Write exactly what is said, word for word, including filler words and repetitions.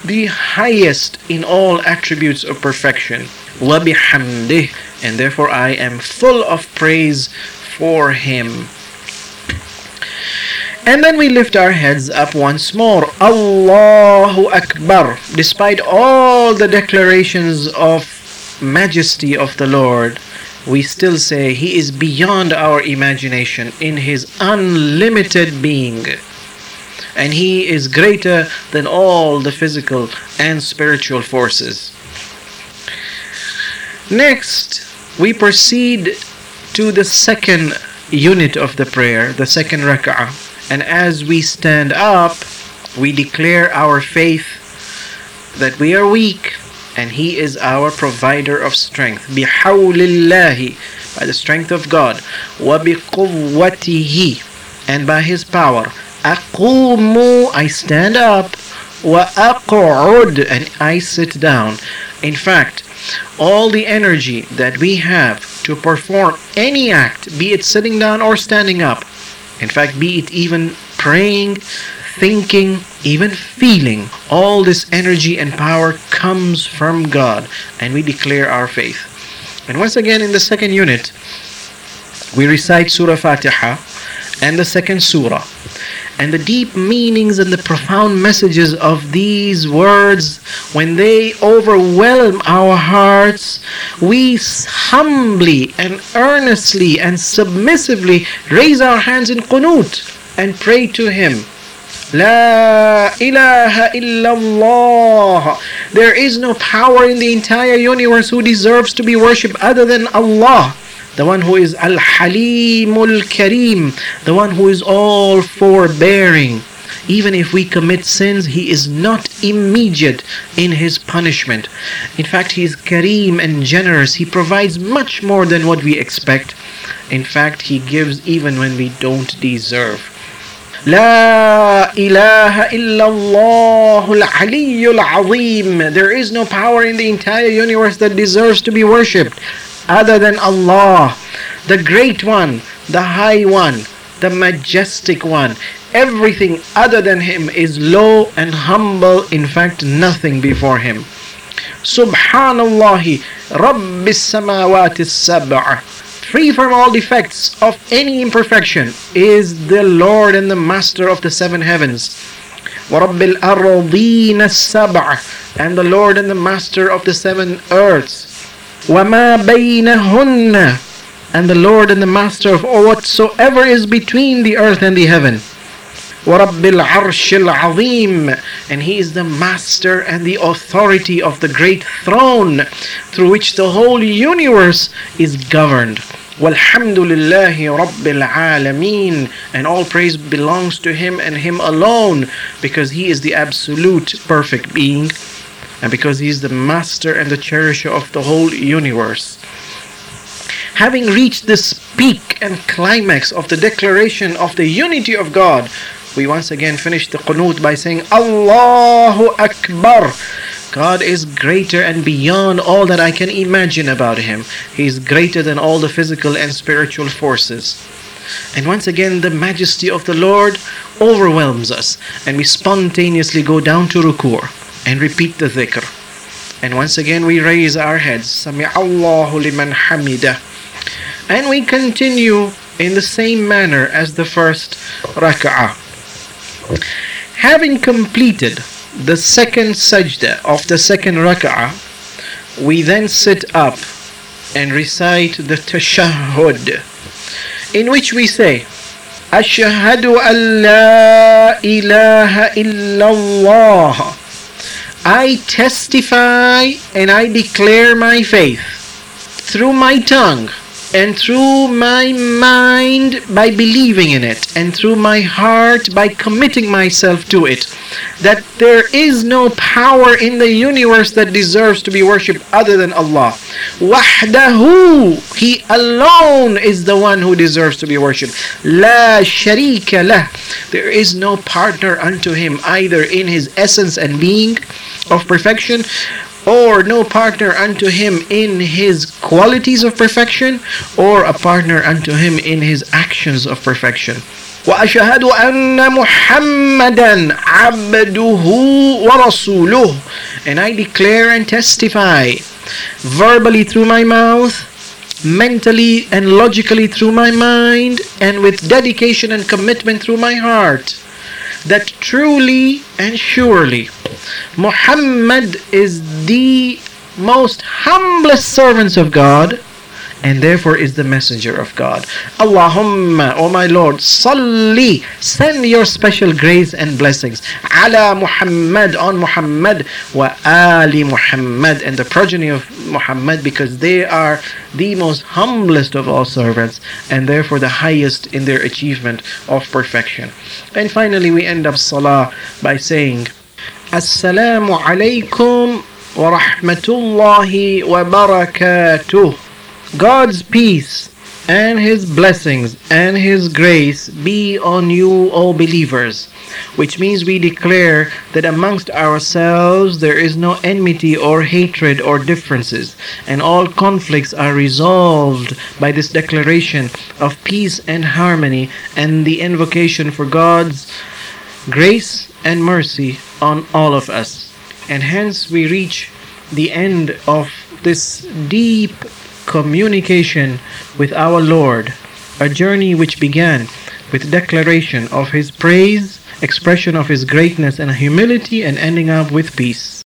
the highest in all attributes of perfection. وَبِحَمْدِهِ, and therefore I am full of praise for Him. And then we lift our heads up once more. Allahu Akbar. Despite all the declarations of majesty of the Lord, we still say He is beyond our imagination in His unlimited being. And He is greater than all the physical and spiritual forces. Next, we proceed to the second unit of the prayer, the second rak'ah. And as we stand up, we declare our faith that we are weak and He is our provider of strength. بِحَوْلِ, by the strength of God. وَبِقُوَّتِهِ, and by His power. أَقُومُ, I stand up. وَأَقْعُدْ, and I sit down. In fact, all the energy that we have to perform any act, be it sitting down or standing up, in fact, be it even praying, thinking, even feeling, all this energy and power comes from God, and we declare our faith. And once again, in the second unit, we recite Surah Fatiha and the second surah. And the deep meanings and the profound messages of these words, when they overwhelm our hearts, we humbly and earnestly and submissively raise our hands in qunut and pray to Him. La ilaha illallah. There is no power in the entire universe who deserves to be worshipped other than Allah, the one who is Al-Halimul Kareem, the one who is all forbearing. Even if we commit sins, He is not immediate in His punishment. In fact, He is Kareem and generous. He provides much more than what we expect. In fact, He gives even when we don't deserve. La ilaha illallahul aliyyul azim. There is no power in the entire universe that deserves to be worshipped other than Allah, the Great One, the High One, the Majestic One. Everything other than Him is low and humble, in fact nothing before Him. Subhanallahi Rabbis Samawati Sab'a, free from all defects of any imperfection, is the Lord and the Master of the seven heavens. Wa Rabbil Ardeen Sab'a, and the Lord and the Master of the seven earths. وَمَا بَيْنَهُنَّ, and the Lord and the Master of all whatsoever is between the earth and the heaven. وَرَبِّ الْعَرْشِ الْعَظِيمِ, and He is the Master and the authority of the great throne through which the whole universe is governed. وَالْحَمْدُ لِلَّهِ رَبِّ الْعَالَمِينَ, and all praise belongs to Him and Him alone, because He is the absolute perfect being, and because He is the Master and the cherisher of the whole universe. Having reached this peak and climax of the declaration of the unity of God, we once again finish the qunut by saying Allahu Akbar. God is greater and beyond all that I can imagine about Him. He is greater than all the physical and spiritual forces. And once again, the majesty of the Lord overwhelms us, and we spontaneously go down to ruku' and repeat the dhikr. And once again we raise our heads, Sami Allahu liman hamida. And we continue in the same manner as the first rak'ah. Having completed the second sajda of the second rak'ah, we then sit up and recite the tashahhud, in which we say, Ashhadu an la ilaha illallah. I testify and I declare my faith through my tongue and through my mind by believing in it, and through my heart by committing myself to it, that there is no power in the universe that deserves to be worshipped other than Allah. Wahdahu, He alone is the one who deserves to be worshipped. La sharika lah, there is no partner unto Him, either in His essence and being of perfection, or no partner unto Him in His qualities of perfection, or a partner unto Him in His actions of perfection. وأشهد أن محمدا عبده ورسوله. And I declare and testify verbally through my mouth, mentally and logically through my mind, and with dedication and commitment through my heart, that truly and surely Muhammad is the most humblest servants of God, and therefore is the messenger of God. Allahumma, O my Lord, salli, send your special grace and blessings, ala Muhammad, on Muhammad, wa ali Muhammad, and the progeny of Muhammad, because they are the most humblest of all servants, and therefore the highest in their achievement of perfection. And finally we end up salah by saying, Assalamu alaikum wa rahmatullahi wa barakatuh. God's peace and His blessings and His grace be on you, O believers. Which means we declare that amongst ourselves there is no enmity or hatred or differences, and all conflicts are resolved by this declaration of peace and harmony and the invocation for God's grace and mercy on all of us. And hence we reach the end of this deep communication with our Lord, a journey which began with declaration of His praise, expression of His greatness and humility, and ending up with peace.